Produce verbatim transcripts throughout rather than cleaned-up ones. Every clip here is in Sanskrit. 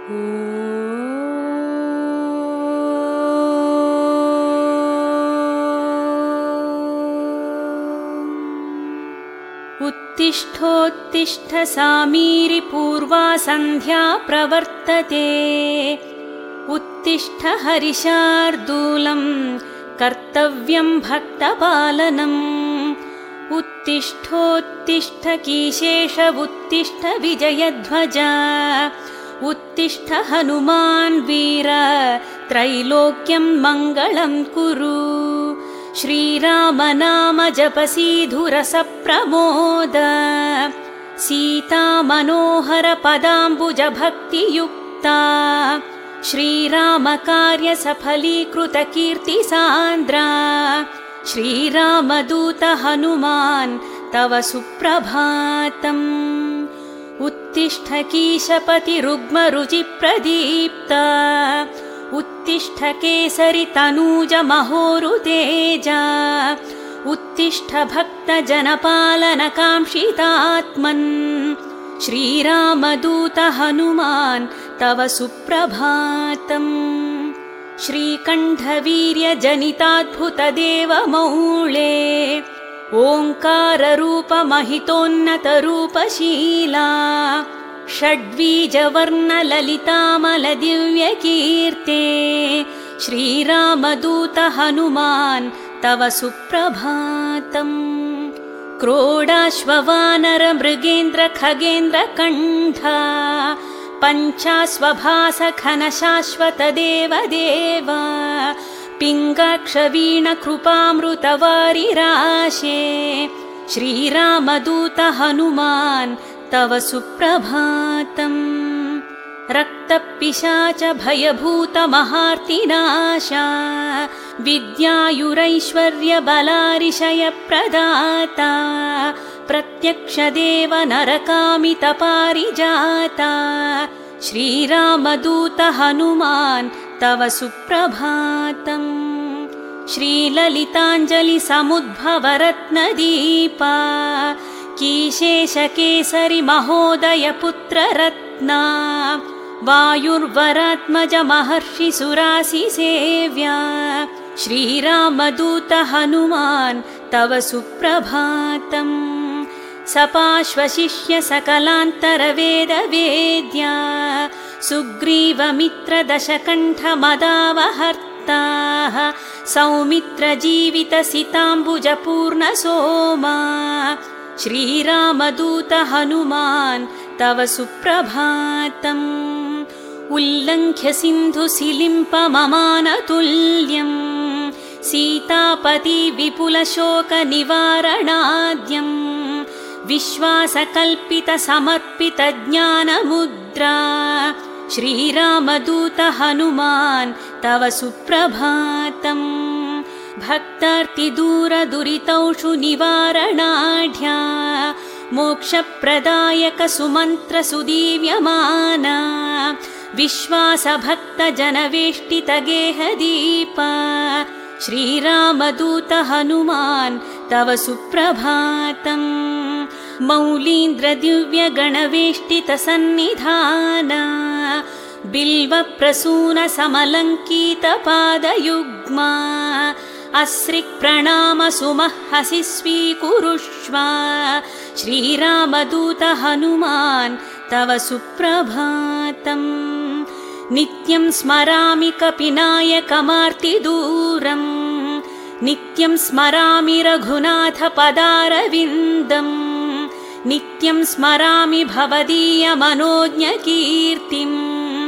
उत्तिष्ठोत्तिष्ठ सामीरि पूर्वा सन्ध्या प्रवर्तते। उत्तिष्ठ हरिशार्दूलम् कर्तव्यं भक्तपालनम्। उत्तिष्ठोत्तिष्ठ कीशेष उत्तिष्ठ विजयध्वज। उत्तिष्ठ हनुमान् वीर त्रैलोक्यं मङ्गलं कुरु। श्रीराम नाम जपसीधुरस प्रमोद। सीता मनोहर पदाम्बुज भक्तियुक्ता। श्रीराम कार्य सफलीकृत कीर्ति सान्द्रा। श्रीरामदूत हनुमान् तव सुप्रभातम्। उत्तिष्ठ कीशपति रुग्म रुचि प्रदीप्ता। उत्तिष्ठ केसरि तनूज महोरुतेज। उत्तिष्ठ भक्त जनपालन काङ्क्षितात्मन्। श्रीरामदूत हनुमान् तव सुप्रभातम्। श्रीकण्ठवीर्य जनिताद्भुत देवमौळे। ओङ्कार रूप महितोन्नत रूपशीला। षड्वीजवर्ण ललितामल दिव्य कीर्ते। श्रीरामदूत हनुमान् तव सुप्रभातम्। क्रोडाश्ववानर मृगेन्द्र खगेन्द्र कण्ठा। पञ्चाश्वभास घन शाश्वत देव देव। पिङ्गाक्ष वीण कृपामृत वारिराशे। श्रीरामदूत हनुमान् तव सुप्रभातम्। रक्तपिशाच भयभूत महार्तिनाशा। विद्यायुरैश्वर्य बलारिशय प्रदाता। प्रत्यक्ष देव नरकामित पारिजाता। श्रीरामदूत हनुमान् तव सुप्रभातम्। श्रीललिताञ्जलि समुद्भव रत्नदीपा। कीशेष केसरि महोदय पुत्र रत्ना। वायुर्वरात्मज महर्षि सुरासि सेव्या। श्रीरामदूत हनुमान् तव सुप्रभातम्। सपाश्वशिष्य सकलान्तर वेद वेद्या। सुग्रीवमित्र दशकण्ठ मदावहर्ता। सौमित्र जीवित सिताम्बुज पूर्ण सोमा। श्रीरामदूत हनुमान् तव सुप्रभातम्। उल्लङ्घ्य सिन्धु सिलिम्प ममानतुल्यम्। सीतापति विपुल शोक निवारणाद्यम्। विश्वासकल्पित समर्पित ज्ञानमुद्रा। श्रीरामदूत हनुमान् तव सुप्रभातम्। भक्तार्ति दूर दुरितौषु निवारणाढ्या। मोक्षप्रदायक सुमन्त्र सुदीव्यमाना। विश्वास भक्त जनवेष्टित गेहदीपा। श्रीरामदूत हनुमान् तव सुप्रभातम्। मौलीन्द्र दिव्य गणवेष्टित सन्निधाना। बिल्व प्रसून समलङ्कित पादयुग्मा। अस्रिक् प्रणाम सुमहसि स्वीकुरुष्व। श्रीरामदूत हनुमान् तव सुप्रभातम्। नित्यं स्मरामि कपिनायकमार्तिदूरम्। नित्यं स्मरामि रघुनाथ पदारविन्दम्। नित्यं स्मरामि भवदीय मनोज्ञ कीर्तिम्।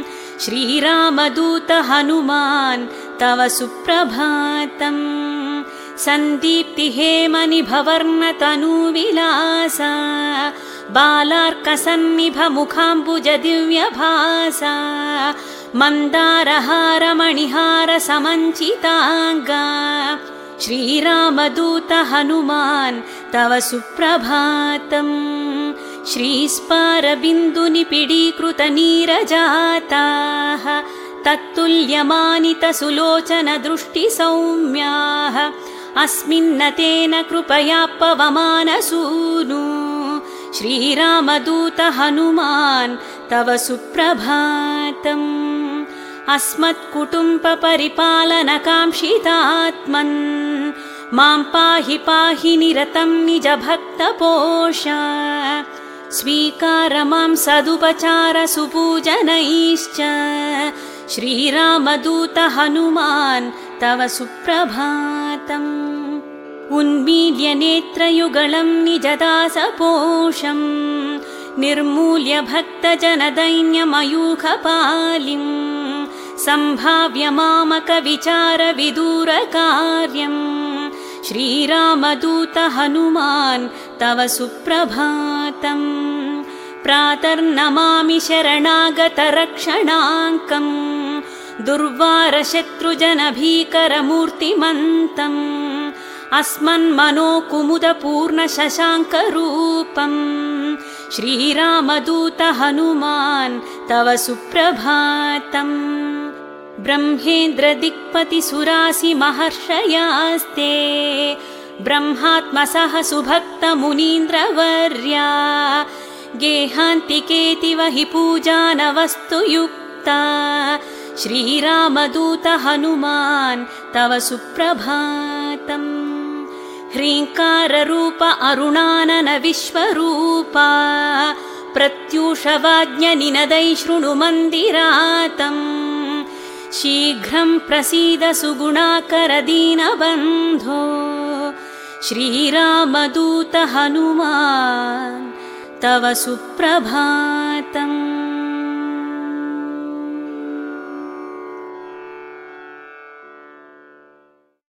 श्रीरामदूत हनुमान् तव सुप्रभातम्। सन्दीप्ति हेमनिभवर्ण तनुविलासा। बालार्कसन्निभ मुखाम्बुज दिव्यभासा। मन्दारहार मणिहार समञ्चिताङ्गा। श्रीरामदूत हनुमान् तव सुप्रभातम्। श्रीस्पारबिन्दुनिपिडीकृत नीरजाताः। तत्तुल्यमानित सुलोचन दृष्टि सौम्याः। अस्मिन्नतेन कृपया पवमानसूनु। श्रीरामदूत हनुमान् तव सुप्रभातम् अस्मत्कुटुम्बपरिपालनकाङ्क्षितात्मन् मां पाहि पाहि निरतं निजभक्तपोष स्वीकार मां सदुपचार सुपूजनैश्च श्रीरामदूत हनुमान् तव सुप्रभातम् उन्मील्य नेत्रयुगलं निजदासपोषम् निर्मूल्य भक्तजनदैन्यमयूखपालिम् सम्भाव्य मामकविचारविदूरकार्यम् श्रीरामदूत हनुमान् तव सुप्रभातम् प्रातर्नमामि शरणागतरक्षणाङ्कम् दुर्वारशत्रुजनभीकरमूर्तिमन्तम् अस्मन्मनोकुमुदपूर्णशशाङ्करूपम् श्रीरामदूत हनुमान् तव सुप्रभातम् ब्रह्मेन्द्रदिक्पतिसुरासि महर्षयास्ते ब्रह्मात्मसः सुभक्तमुनीन्द्रवर्या गेहान्तिकेतिव हि पूजानवस्तुयुक्ता श्रीरामदूत हनुमान् तव सुप्रभातम् ह्रीङ्काररूप अरुणानन विश्वरूपा प्रत्यूषवाज्ञनिनदै शृणु मन्दिरातम् शीघ्रं प्रसीद सुगुणाकर दीनबन्धो श्रीरामदूत हनुमान् तव सुप्रभातम्।